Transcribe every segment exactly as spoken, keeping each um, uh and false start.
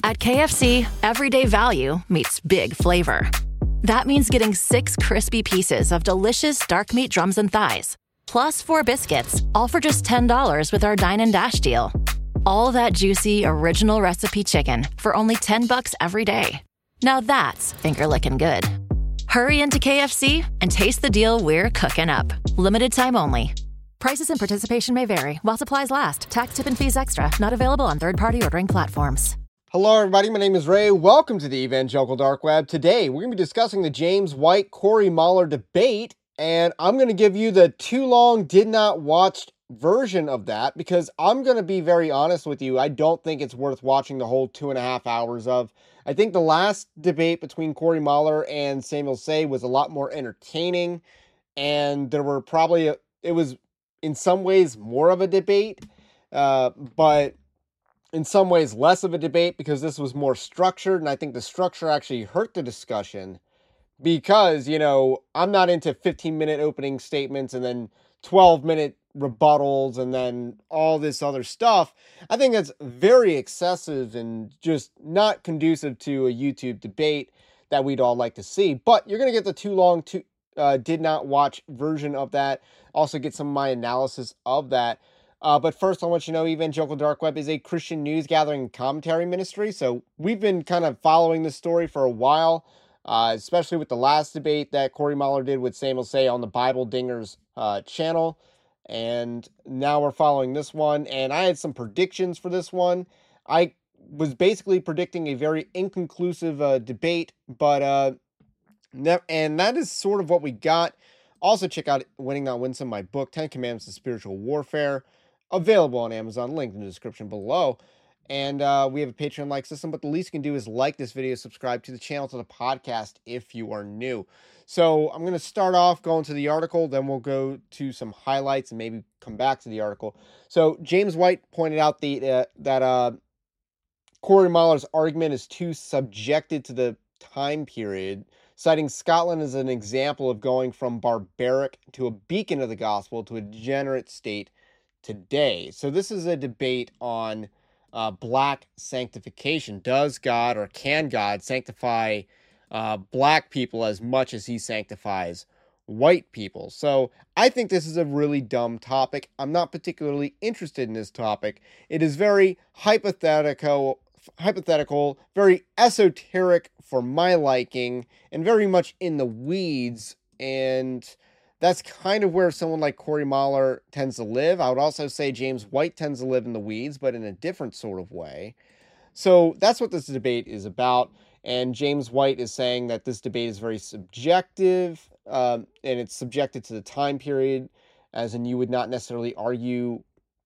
At K F C, everyday value meets big flavor. That means getting six crispy pieces of delicious dark meat drums and thighs, plus four biscuits, all for just ten dollars with our Dine and Dash deal. All that juicy, original recipe chicken for only ten bucks every day. Now that's finger-licking good. Hurry into K F C and taste the deal we're cooking up. Limited time only. Prices and participation may vary while supplies last. Tax, tip, and fees extra. Not available on third-party ordering platforms. Hello, everybody. My name is Ray. Welcome to the Evangelical Dark Web. Today, we're going to be discussing the James White Cory Moller debate, and I'm going to give you the too long did not watch version of that because I'm going to be very honest with you. I don't think it's worth watching the whole two and a half hours of. I think the last debate between Cory Moller and Samuel Sey was a lot more entertaining, and there were probably a, it was in some ways more of a debate, uh, but in some ways less of a debate because this was more structured, and I think the structure actually hurt the discussion because, you know, I'm not into fifteen minute opening statements and then twelve minute rebuttals and then all this other stuff. I think that's very excessive and just not conducive to a YouTube debate that we'd all like to see. But you're going to get the too long, too, uh, did not watch version of that. Also get some of my analysis of that. Uh, but first, I want you to know Evangelical Dark Web is a Christian news gathering and commentary ministry. So we've been kind of following this story for a while, uh, especially with the last debate that Cory Moller did with Samuel Sey on the Bible Dingers uh, channel. And now we're following this one. And I had some predictions for this one. I was basically predicting a very inconclusive uh, debate, but uh, ne- and that is sort of what we got. Also, check out Winning Not Winsome, my book, Ten Commandments of Spiritual Warfare. Available on Amazon, link in the description below. And uh, we have a Patreon-like system, but the least you can do is like this video, subscribe to the channel, to the podcast if you are new. So I'm going to start off going to the article, then we'll go to some highlights and maybe come back to the article. So James White pointed out the uh, that uh, Cory Moller's argument is too subjected to the time period, citing Scotland as an example of going from barbaric to a beacon of the gospel to a degenerate state today. So this is a debate on uh, black sanctification. Does God or can God sanctify uh, black people as much as he sanctifies white people? So I think this is a really dumb topic. I'm not particularly interested in this topic. It is very hypothetical, hypothetical, very esoteric for my liking, and very much in the weeds, and that's kind of where someone like Cory Moller tends to live. I would also say James White tends to live in the weeds, but in a different sort of way. So that's what this debate is about. And James White is saying that this debate is very subjective, um, and it's subjected to the time period, as in you would not necessarily argue,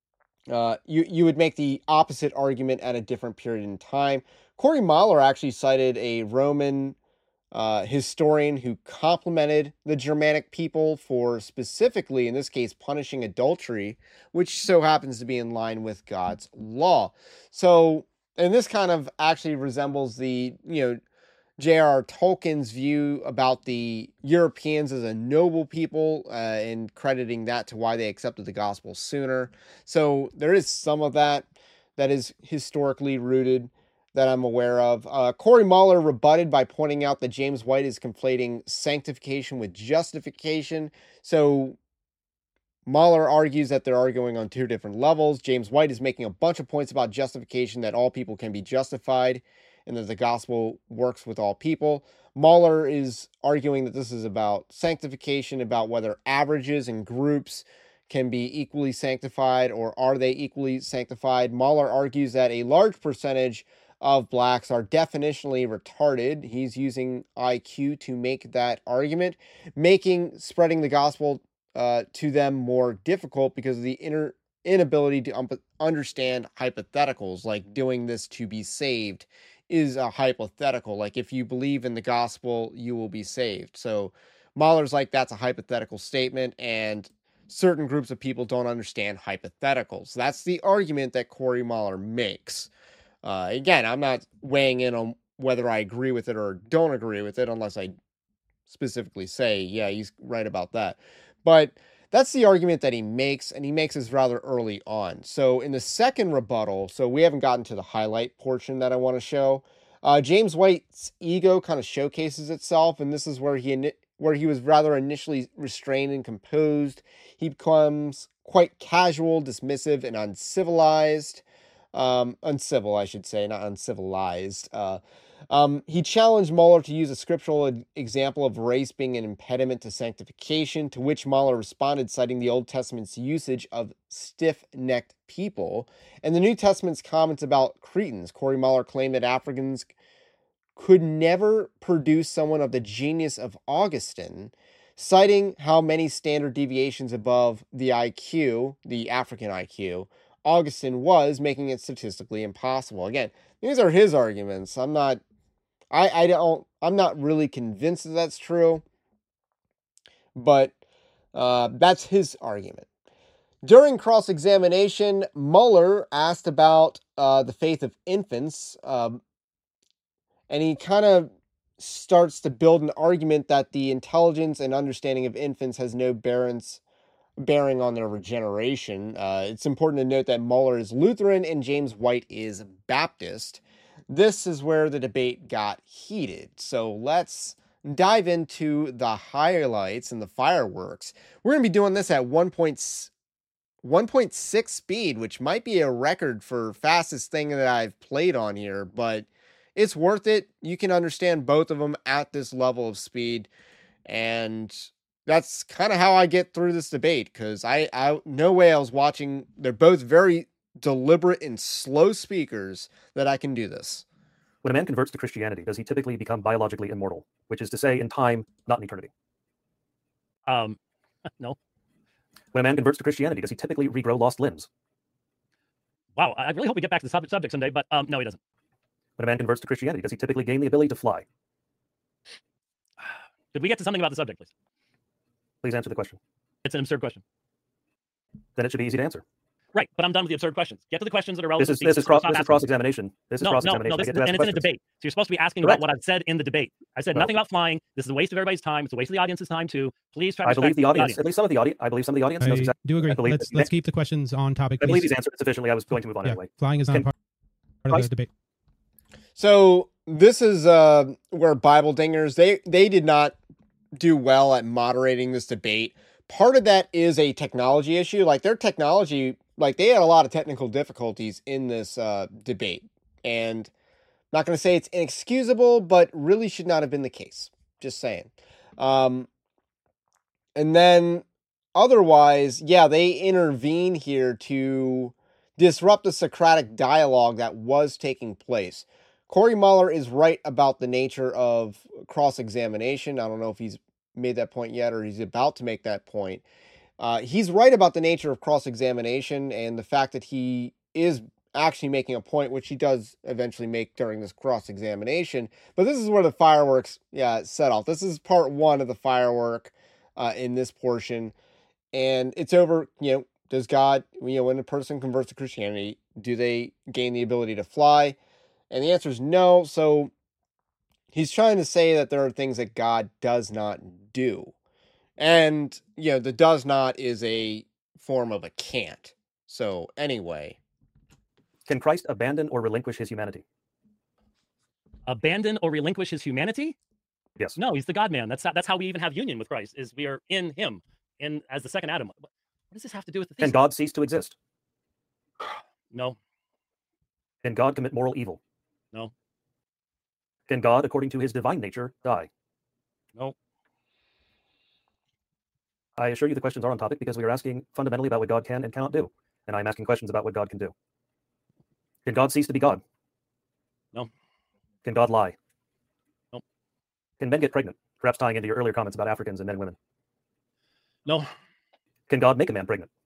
uh, you, you would make the opposite argument at a different period in time. Cory Moller actually cited a Roman Uh, historian who complimented the Germanic people for specifically, in this case, punishing adultery, which so happens to be in line with God's law. So, and this kind of actually resembles the, you know, J R R Tolkien's view about the Europeans as a noble people, uh, and crediting that to why they accepted the gospel sooner. So there is some of that that is historically rooted that I'm aware of. Uh, Cory Moller rebutted by pointing out that James White is conflating sanctification with justification. So Moller argues that they're arguing on two different levels. James White is making a bunch of points about justification, that all people can be justified, and that the gospel works with all people. Moller is arguing that this is about sanctification, about whether averages and groups can be equally sanctified, or are they equally sanctified. Moller argues that a large percentage of blacks are definitionally retarded. He's using I Q to make that argument, making spreading the gospel uh, to them more difficult because of the inner inability to um, understand hypotheticals, like doing this to be saved is a hypothetical. Like, if you believe in the gospel, you will be saved. So Moller's like, that's a hypothetical statement, and certain groups of people don't understand hypotheticals. That's the argument that Cory Moller makes. Uh, again, I'm not weighing in on whether I agree with it or don't agree with it, unless I specifically say, yeah, he's right about that. But that's the argument that he makes, and he makes this rather early on. So in the second rebuttal, so we haven't gotten to the highlight portion that I want to show. Uh, James White's ego kind of showcases itself, and this is where he where he was rather initially restrained and composed. He becomes quite casual, dismissive, and uncivilized. Um, uncivil, I should say, not uncivilized. Uh, um, he challenged Mueller to use a scriptural example of race being an impediment to sanctification, to which Mueller responded, citing the Old Testament's usage of stiff-necked people and the New Testament's comments about Cretans. Corey Mueller claimed that Africans could never produce someone of the genius of Augustine, citing how many standard deviations above the I Q, the African I Q, Augustine was, making it statistically impossible. Again, these are his arguments. I'm not, I, I don't, I'm not really convinced that that's true, but uh, that's his argument. During cross-examination, Mueller asked about uh, the faith of infants, um, and he kind of starts to build an argument that the intelligence and understanding of infants has no bearance bearing on their regeneration. Uh, it's important to note that Mueller is Lutheran and James White is Baptist. This is where the debate got heated. So let's dive into the highlights and the fireworks. We're going to be doing this at one point six speed, which might be a record for fastest thing that I've played on here, but it's worth it. You can understand both of them at this level of speed, and that's kind of how I get through this debate, because I, I, no way I was watching. They're both very deliberate and slow speakers that I can do this. When a man converts to Christianity, does he typically become biologically immortal, which is to say in time, not in eternity? Um, no. When a man converts to Christianity, does he typically regrow lost limbs? Wow, I really hope we get back to the subject, subject someday, but um, no, he doesn't. When a man converts to Christianity, does he typically gain the ability to fly? Could we get to something about the subject, please? Please answer the question. It's an absurd question. Then it should be easy to answer. Right, but I'm done with the absurd questions. Get to the questions that are relevant. This is this is cross this is cross examination. This is no, cross no, examination. no, this, I get and to ask it's questions. in a debate. So you're supposed to be asking Correct. about what I've said in the debate. I said Well, nothing about flying. This is a waste of everybody's time. It's a waste of the audience's time too. Please try to I believe the audience, the audience, at least some of the audience, I believe some of the audience I knows exactly. do agree. I believe Let's that- let's keep the questions on topic. I believe please. he's answered sufficiently. I was going to move on Yeah, anyway. flying is not Can- part of Christ- the debate. So this is uh, where Bible Dingers, they, they did not do well at moderating this debate. Part of that is a technology issue. Like their technology, like they had a lot of technical difficulties in this uh, debate. And I'm not going to say it's inexcusable, but really should not have been the case. Just saying. Um, and then otherwise, yeah, they intervene here to disrupt the Socratic dialogue that was taking place. Corey Mueller is right about the nature of cross-examination. I don't know if he's made that point yet or he's about to make that point. Uh, he's right about the nature of cross-examination and the fact that he is actually making a point, which he does eventually make during this cross-examination. But this is where the fireworks yeah, set off. This is part one of the firework uh, in this portion. And it's over, you know, does God, you know, when a person converts to Christianity, do they gain the ability to fly? And the answer is no. So he's trying to say that there are things that God does not do. And, you know, the does not is a form of a can't. So anyway. Can Christ abandon or relinquish his humanity? abandon or relinquish his humanity? Yes. No, he's the God-man. That's that's how we even have union with Christ. Is we are in Him, in as the second Adam. What does this have to do with the thesis? Can God cease to exist? No. Can God commit moral evil? No. Can God, according to his divine nature, die? No. I assure you the questions are on topic because we are asking fundamentally about what God can and cannot do. And I'm asking questions about what God can do. Can God cease to be God? No. Can God lie? No. Can men get pregnant? Perhaps tying into your earlier comments about Africans and men and women. No. Can God make a man pregnant?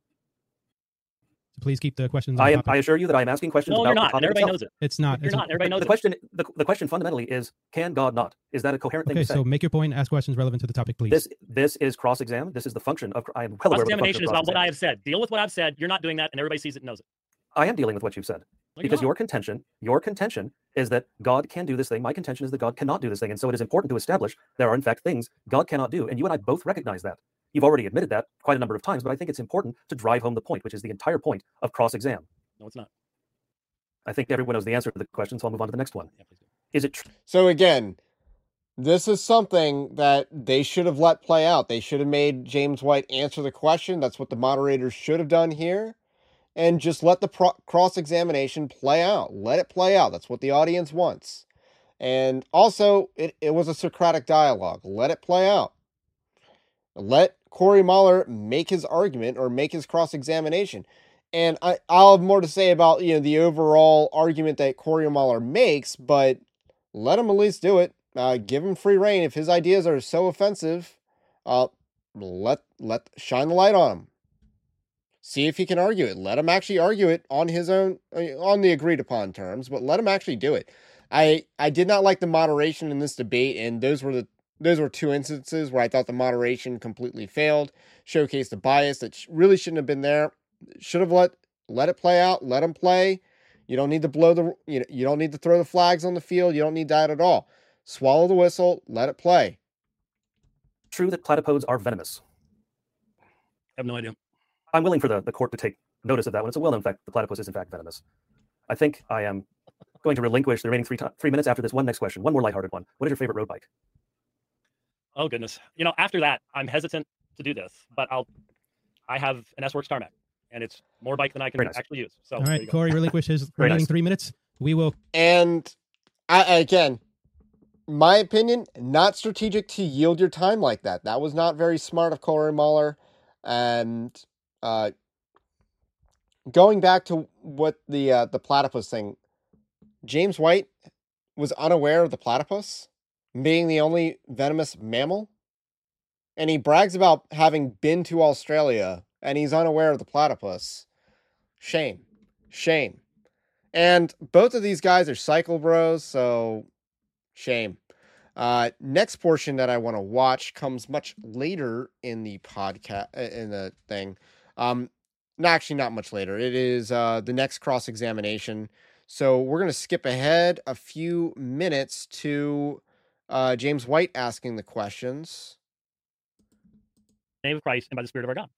So please keep the questions on I am. topic. I assure you that I am asking questions No, about you're the not. topic And everybody itself. knows it. It's not. You're It's not. Everybody knows The it. question, the, the question fundamentally is, can God not? Is that a coherent thing Okay, to say? so make your point, ask questions relevant to the topic, please. This this is cross-exam. This is the function of. I am well aware of the function Cross-examination of is about what I have cross-examination. said. Deal with what I've said. You're not doing that, and everybody sees it and knows it. I am dealing with what you've said. No, you're Because not. your contention, your contention is that God can do this thing. My contention is that God cannot do this thing. And so it is important to establish there are in fact things God cannot do. And you and I both recognize that. You've already admitted that quite a number of times, but I think it's important to drive home the point, which is the entire point of cross-exam. No, it's not. I think everyone knows the answer to the question, so I'll move on to the next one. Yeah, please do. Is it true? So again, this is something that they should have let play out. They should have made James White answer the question. That's what the moderators should have done here. And just let the pro- cross-examination play out. Let it play out. That's what the audience wants. And also, it, it was a Socratic dialogue. Let it play out. Let Corey Moller make his argument or make his cross-examination. And I, I'll have more to say about, you know, the overall argument that Corey Moller makes, but let him at least do it. Uh, give him free reign. If his ideas are so offensive, uh, let let shine the light on him. See if he can argue it. Let him actually argue it on his own, on the agreed upon terms, but let him actually do it. I I did not like the moderation in this debate, and those were the those were two instances where I thought the moderation completely failed, showcased a bias that sh- really shouldn't have been there. Should have let let it play out. Let him play. You don't need to blow the you know you don't need to throw the flags on the field. You don't need that at all. Swallow the whistle. Let it play. True that platypodes are venomous? I have no idea. I'm willing for the, the court to take notice of that one. It's a well-known fact. The platypus is in fact venomous. I think I am going to relinquish the remaining three to- three minutes after this one next question. One more lighthearted one. What is your favorite road bike? Oh goodness. You know, after that, I'm hesitant to do this, but I'll. I have an S-Works Tarmac, and it's more bike than I can Very nice. actually use. So All there right, you go. Corey, relinquish his Very remaining nice. three minutes. We will. And I, again, my opinion, not strategic to yield your time like that. That was not very smart of Corey Moller. And uh, going back to what the uh, the platypus thing, James White was unaware of the platypus being the only venomous mammal. And he brags about having been to Australia, and he's unaware of the platypus. Shame. Shame. And both of these guys are cycle bros, so shame. Uh, next portion that I want to watch comes much later in the podcast, in the thing. Um, no, actually not much later. It is uh, the next cross-examination. So we're going to skip ahead a few minutes to uh, James White asking the questions. Name of Christ and by the Spirit of our God.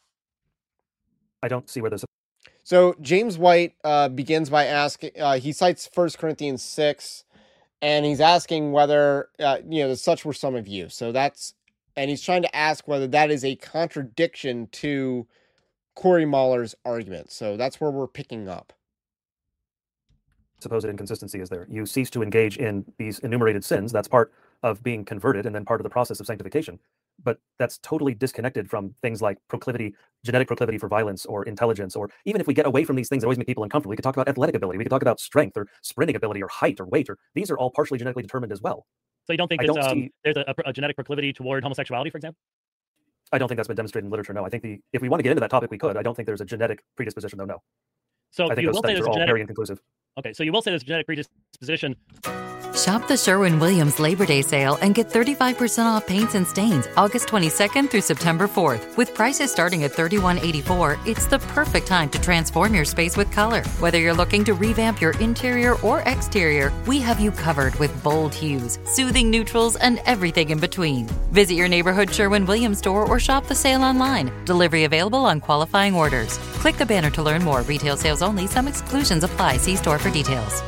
I don't see where there's a So James White uh, begins by asking, uh, he cites First Corinthians six, and he's asking whether, uh, you know, such were some of you. So that's, and he's trying to ask whether that is a contradiction to Corey Moller's argument. So that's where we're picking up. supposed inconsistency is there. You cease to engage in these enumerated sins. That's part of being converted and then part of the process of sanctification. But that's totally disconnected from things like proclivity, genetic proclivity for violence or intelligence, or even if we get away from these things that always make people uncomfortable, we could talk about athletic ability, we could talk about strength or sprinting ability or height or weight, or these are all partially genetically determined as well. So you don't think I there's, don't um, see- there's a, a genetic proclivity toward homosexuality, for example? I don't think that's been demonstrated in literature, no. I think the if we want to get into that topic, we could. I don't think there's a genetic predisposition, though, no. So I think you those will say studies there's are a all genetic. very inconclusive. Okay, so you will say there's a genetic predisposition. Shop the Sherwin-Williams Labor Day sale and get thirty-five percent off paints and stains August twenty-second through September fourth. With prices starting at thirty-one eighty-four, it's the perfect time to transform your space with color. Whether you're looking to revamp your interior or exterior, we have you covered with bold hues, soothing neutrals, and everything in between. Visit your neighborhood Sherwin-Williams store or shop the sale online. Delivery available on qualifying orders. Click the banner to learn more. Retail sales only. Some exclusions apply. See store for details.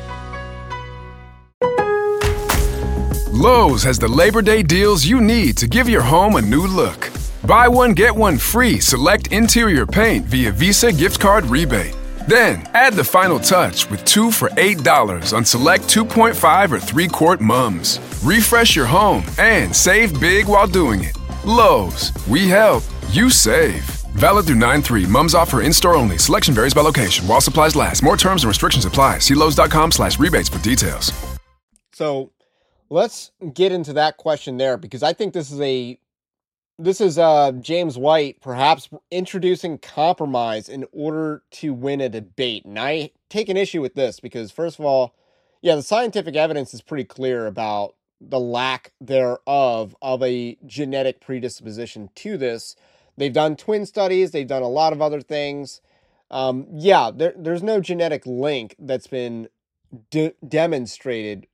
Lowe's has the Labor Day deals you need to give your home a new look. Buy one, get one free select interior paint via Visa gift card rebate. Then, add the final touch with two for eight dollars on select two point five or three quart mums. Refresh your home and save big while doing it. Lowe's, we help, you save. Valid through nine three. Mums offer in-store only. Selection varies by location. While supplies last. More terms and restrictions apply. See Lowe's.com slash rebates for details. So let's get into that question there, because I think this is a this is uh, James White perhaps introducing compromise in order to win a debate. And I take an issue with this because, first of all, yeah, the scientific evidence is pretty clear about the lack thereof of a genetic predisposition to this. They've done twin studies. They've done a lot of other things. Um, yeah, there, there's no genetic link that's been de- demonstrated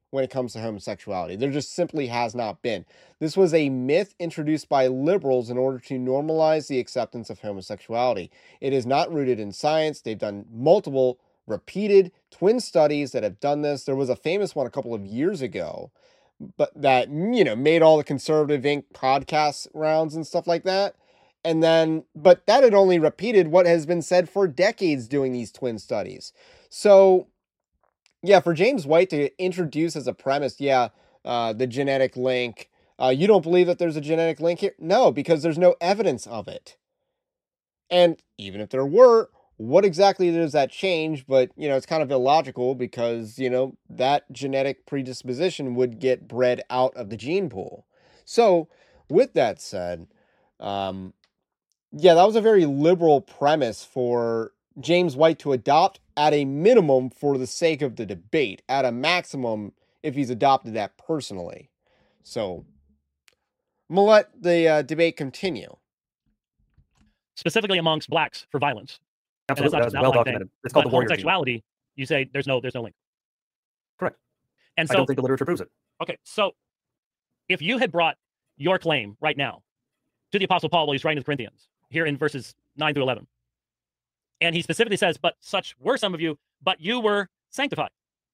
when it comes to homosexuality. There just simply has not been. This was a myth introduced by liberals in order to normalize the acceptance of homosexuality. It is not rooted in science. They've done multiple repeated twin studies that have done this. There was a famous one a couple of years ago, but that, you know, made all the Conservative Incorporated podcast rounds and stuff like that. And then, but that had only repeated what has been said for decades doing these twin studies. So, yeah, for James White to introduce as a premise, yeah, uh, the genetic link, uh, you don't believe that there's a genetic link here? No, because there's no evidence of it. And even if there were, what exactly does that change? But, you know, it's kind of illogical because, you know, that genetic predisposition would get bred out of the gene pool. So, with that said, um, yeah, that was a very liberal premise for James White to adopt at a minimum for the sake of the debate, at a maximum if he's adopted that personally. So, I'm going to let the uh, debate continue. Specifically amongst blacks for violence. Absolutely, that's well documented. It's called the warrior homosexuality, gene. You say there's no there's no link. Correct. And so, I don't think the literature proves it. Okay, so if you had brought your claim right now to the Apostle Paul while he's writing to the Corinthians, here in verses nine through eleven, and he specifically says, but such were some of you, but you were sanctified.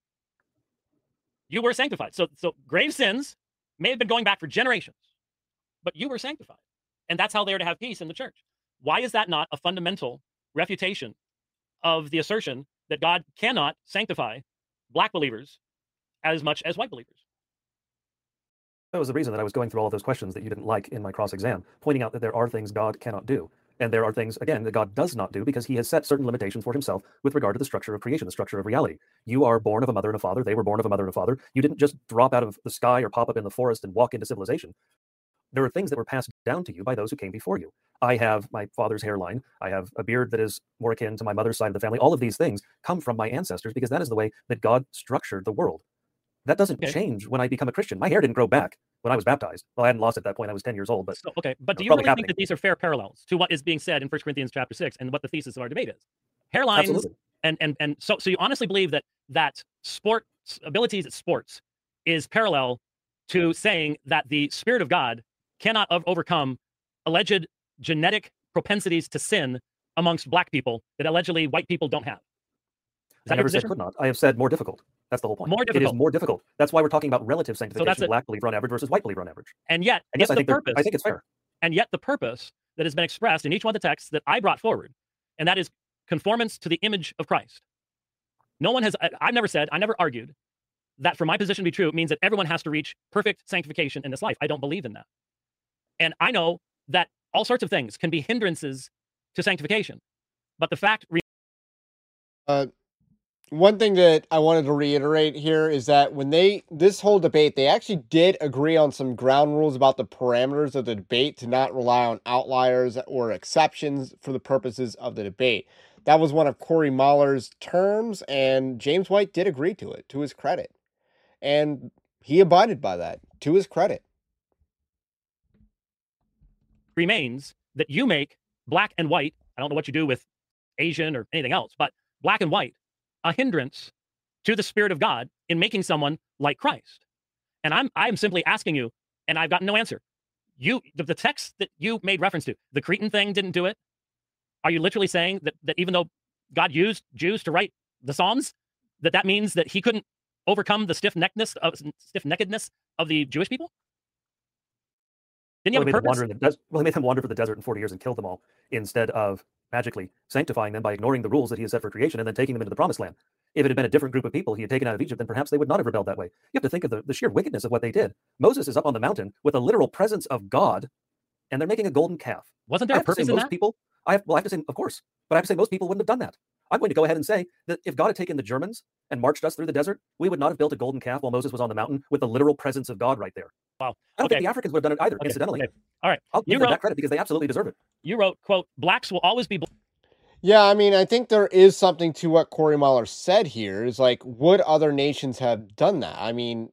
You were sanctified. So, so grave sins may have been going back for generations, but you were sanctified. And that's how they are to have peace in the church. Why is that not a fundamental refutation of the assertion that God cannot sanctify black believers as much as white believers? That was the reason that I was going through all of those questions that you didn't like in my cross-exam, pointing out that there are things God cannot do. And there are things, again, that God does not do because he has set certain limitations for himself with regard to the structure of creation, the structure of reality. You are born of a mother and a father. They were born of a mother and a father. You didn't just drop out of the sky or pop up in the forest and walk into civilization. There are things that were passed down to you by those who came before you. I have my father's hairline. I have a beard that is more akin to my mother's side of the family. All of these things come from my ancestors because that is the way that God structured the world. That doesn't Okay. change when I become a Christian. My hair didn't grow back when I was baptized. Well, I hadn't lost it at that point. I was ten years old. But So, okay, but do it's you probably really happening. think that these are fair parallels to what is being said in First Corinthians chapter six and what the thesis of our debate is? Hairlines Absolutely. and and and so so you honestly believe that that sports abilities at sports is parallel to saying that the Spirit of God cannot ov- overcome alleged genetic propensities to sin amongst black people that allegedly white people don't have. Is I that your never said position? could not. I have said more difficult. That's the whole point. More It is difficult. more difficult. That's why we're talking about relative sanctification, that's it. black believer on average versus white believer on average. And yet, And yes, if I the think they're- purpose, I think it's fair. and yet the purpose that has been expressed in each one of the texts that I brought forward, and that is conformance to the image of Christ. No one has, I- I've never said, I never argued that for my position to be true, it means that everyone has to reach perfect sanctification in this life. I don't believe in that. And I know that all sorts of things can be hindrances to sanctification. But the fact re- Uh, one thing that I wanted to reiterate here is that when they, this whole debate, they actually did agree on some ground rules about the parameters of the debate to not rely on outliers or exceptions for the purposes of the debate. That was one of Corey Mahler's terms, and James White did agree to it, to his credit. And he abided by that, to his credit. remains that you make black and white, I don't know what you do with Asian or anything else, but black and white, a hindrance to the Spirit of God in making someone like Christ. And I'm I'm simply asking you, and I've gotten no answer. You the, the text that you made reference to, the Cretan thing didn't do it. Are you literally saying that, that even though God used Jews to write the Psalms, that that means that he couldn't overcome the stiff-neckedness of stiff-neckedness of the Jewish people? Didn't he Well, have he a made them purpose? wander in the des- well, he made them wander for the desert in forty years and killed them all instead of magically sanctifying them by ignoring the rules that he has set for creation and then taking them into the promised land. If it had been a different group of people he had taken out of Egypt, then perhaps they would not have rebelled that way. You have to think of the, the sheer wickedness of what they did. Moses is up on the mountain with a literal presence of God, and they're making a golden calf. Wasn't I there a have to say purpose in most that? people, I have, well, I have to say, of course, but I have to say most people wouldn't have done that. I'm going to go ahead and say that if God had taken the Germans and marched us through the desert, we would not have built a golden calf while Moses was on the mountain with the literal presence of God right there. Wow. I don't Okay. think the Africans would have done it either, Okay, incidentally. okay. All right. I'll You give them wrote, that credit because they absolutely deserve it. you wrote, quote, blacks will always be black. Yeah, I mean, I think there is something to what Corey Mahler said here. Is like, would other nations have done that? I mean,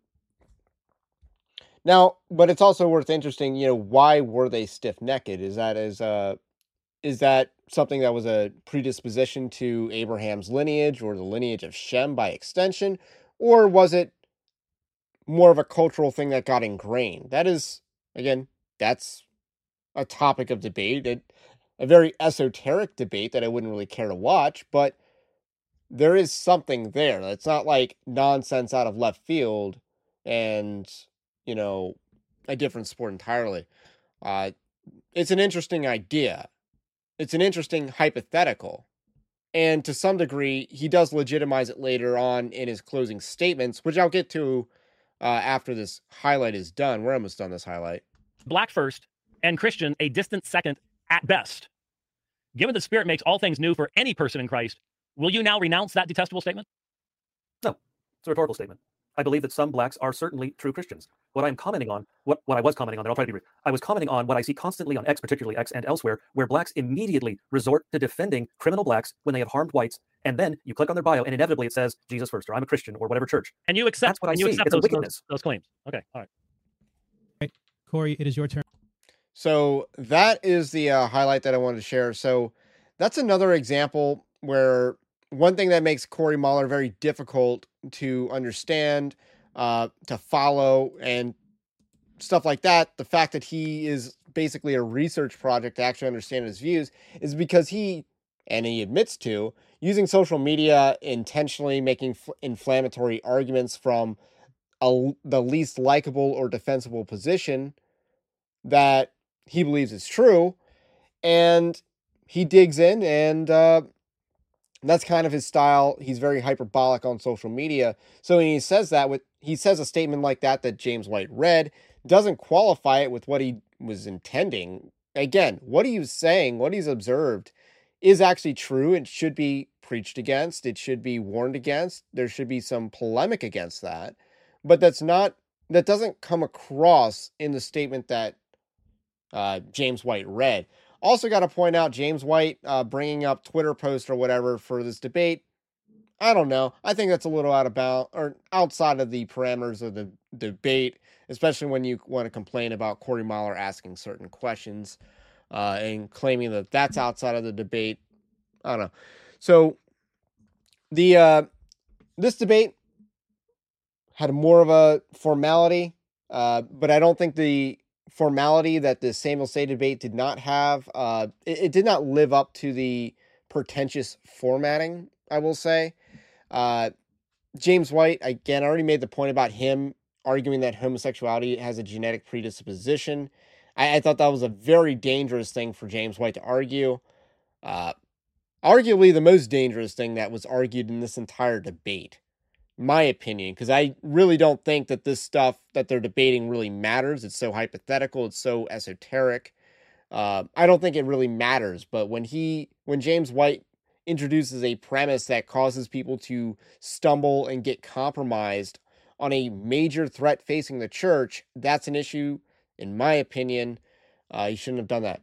now, but it's also worth interesting, you know, why were they stiff-necked? Is that as uh is that something that was a predisposition to Abraham's lineage or the lineage of Shem by extension? Or was it more of a cultural thing that got ingrained. That is, again, that's a topic of debate, a, a very esoteric debate that I wouldn't really care to watch, but there is something there. It's not like nonsense out of left field and, you know, a different sport entirely. Uh, it's an interesting idea. It's an interesting hypothetical. And to some degree, he does legitimize it later on in his closing statements, which I'll get to uh, after this highlight is done. We're almost done this highlight. Black first and Christian a distant second at best. Given the Spirit makes all things new for any person in Christ, will you now renounce that detestable statement? No, it's a rhetorical statement. I believe that some blacks are certainly true Christians. What I'm commenting on, what, what I was commenting on, there, I'll try to be brief. I was commenting on what I see constantly on X, particularly X and elsewhere, where blacks immediately resort to defending criminal blacks when they have harmed whites, and then you click on their bio, and inevitably it says Jesus first, or I'm a Christian, or whatever church. And you accept, That's what I and you see. accept It's a those, wickedness. those, those claims. Okay, all right. Right. Corey, it is your turn. So that is the uh, highlight that I wanted to share. So that's another example where one thing that makes Cory Moller very difficult to understand, uh, to follow, and stuff like that, the fact that he is basically a research project to actually understand his views, is because he, and he admits to, using social media, intentionally making f- inflammatory arguments from a, the least likable or defensible position that he believes is true, and he digs in, and uh, that's kind of his style. He's very hyperbolic on social media. So when he says that, with he says a statement like that that James White read, doesn't qualify it with what he was intending. Again, what he was saying, what he's observed, is actually true. It should be preached against. It should be warned against. There should be some polemic against that. But that's not, that doesn't come across in the statement that uh, James White read. Also got to point out James White uh, bringing up Twitter posts or whatever for this debate. I don't know. I think that's a little out of bounds or outside of the parameters of the debate, especially when you want to complain about Cory Moller asking certain questions uh, and claiming that that's outside of the debate. I don't know. So the uh, this debate had more of a formality, uh, but I don't think the formality that the Samuel Sey debate did not have, uh, it, it did not live up to the pretentious formatting, I will say. Uh, James White, again, I already made the point about him arguing that homosexuality has a genetic predisposition. I, I thought that was a very dangerous thing for James White to argue. Uh, arguably the most dangerous thing that was argued in this entire debate, my opinion, because I really don't think that this stuff that they're debating really matters. It's so hypothetical. It's so esoteric. Uh, I don't think it really matters. But when he, when James White introduces a premise that causes people to stumble and get compromised on a major threat facing the church, that's an issue, in my opinion. Uh, he shouldn't have done that.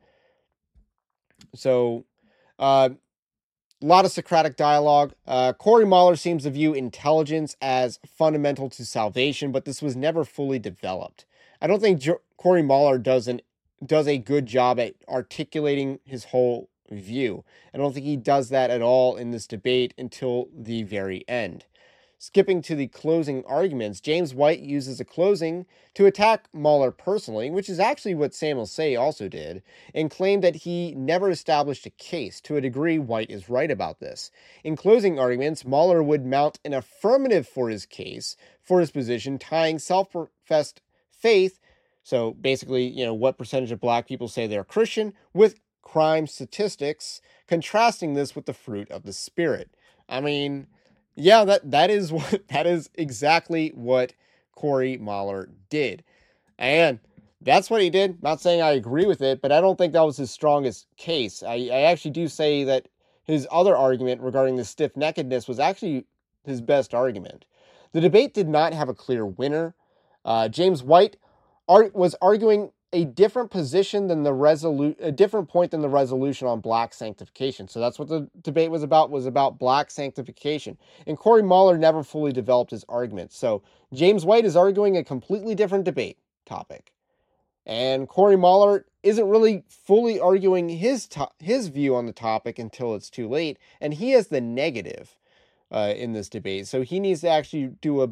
So, uh, a lot of Socratic dialogue. Uh, Cory Moller seems to view intelligence as fundamental to salvation, but this was never fully developed. I don't think jo- Cory Moller does, an, does a good job at articulating his whole view. I don't think he does that at all in this debate until the very end. Skipping to the closing arguments, James White uses a closing to attack Moller personally, which is actually what Samuel Sey also did, and claimed that he never established a case. To a degree, White is right about this. In closing arguments, Moller would mount an affirmative for his case, for his position, tying self-professed faith, so basically, you know, what percentage of black people say they're Christian, with crime statistics, contrasting this with the fruit of the Spirit. I mean, yeah, that, that is what that is exactly what Cory Moller did. And that's what he did. Not saying I agree with it, but I don't think that was his strongest case. I, I actually do say that his other argument regarding the stiff-neckedness was actually his best argument. The debate did not have a clear winner. Uh, James White ar- was arguing a different position than the resolu- a different point than the resolution on black sanctification. So that's what the debate was about, was about black sanctification. And Cory Moller never fully developed his argument. So James White is arguing a completely different debate topic. And Cory Moller isn't really fully arguing his to- his view on the topic until it's too late. And he has the negative uh, in this debate. So he needs to actually do a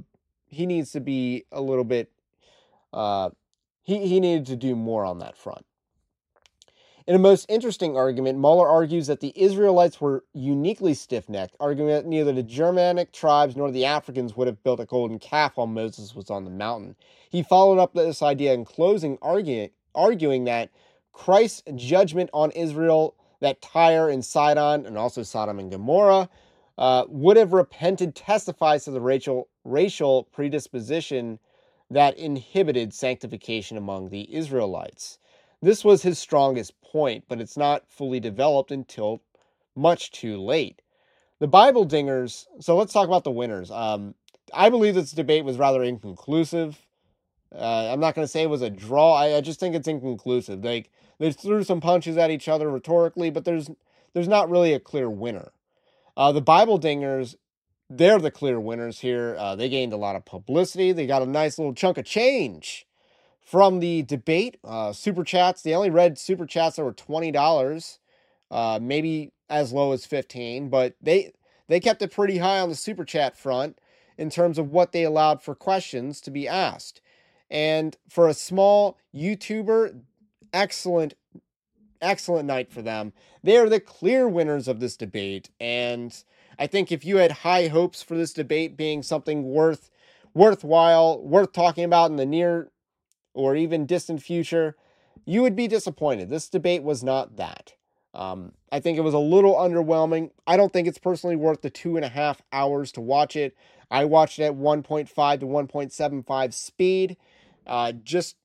he needs to be a little bit, uh, he, he needed to do more on that front. In a most interesting argument, Mueller argues that the Israelites were uniquely stiff-necked, arguing that neither the Germanic tribes nor the Africans would have built a golden calf while Moses was on the mountain. He followed up this idea in closing, arguing, arguing that Christ's judgment on Israel, that Tyre and Sidon, and also Sodom and Gomorrah, uh, would have repented, testifies to the racial, racial predisposition that inhibited sanctification among the Israelites. This was his strongest point, but it's not fully developed until much too late. The Bible dingers, so let's talk about the winners. Um, I believe this debate was rather inconclusive. Uh, I'm not going to say it was a draw. I, I just think it's inconclusive. Like, they threw some punches at each other rhetorically, but there's there's not really a clear winner. Uh, the Bible dingers, they're the clear winners here. Uh, they gained a lot of publicity. They got a nice little chunk of change from the debate. Uh, super chats, they only read super chats that were twenty dollars, uh, maybe as low as fifteen dollars, but they they kept it pretty high on the super chat front in terms of what they allowed for questions to be asked. And for a small YouTuber, excellent, excellent night for them. They are the clear winners of this debate, and I think if you had high hopes for this debate being something worth, worthwhile, worth talking about in the near or even distant future, you would be disappointed. This debate was not that. Um, I think it was a little underwhelming. I don't think it's personally worth the two and a half hours to watch it. I watched it at one point five to one point seven five speed. Uh, just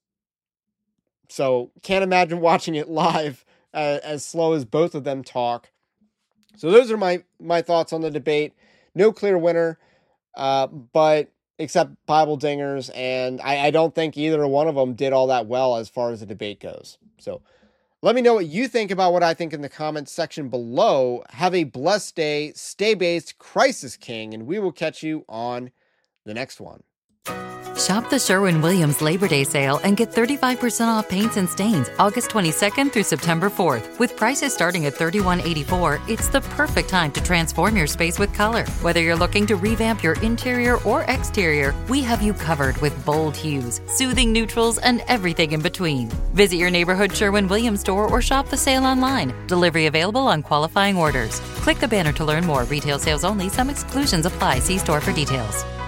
so can't imagine watching it live uh, as slow as both of them talk. So those are my, my thoughts on the debate. No clear winner, uh, but except Bible dingers, and I, I don't think either one of them did all that well as far as the debate goes. So let me know what you think about what I think in the comments section below. Have a blessed day. Stay based. Christ is King, and we will catch you on the next one. Shop the Sherwin-Williams Labor Day sale and get thirty-five percent off paints and stains August twenty-second through September fourth. With prices starting at thirty-one eighty-four, it's the perfect time to transform your space with color. Whether you're looking to revamp your interior or exterior, we have you covered with bold hues, soothing neutrals, and everything in between. Visit your neighborhood Sherwin-Williams store or shop the sale online. Delivery available on qualifying orders. Click the banner to learn more. Retail sales only. Some exclusions apply. See store for details.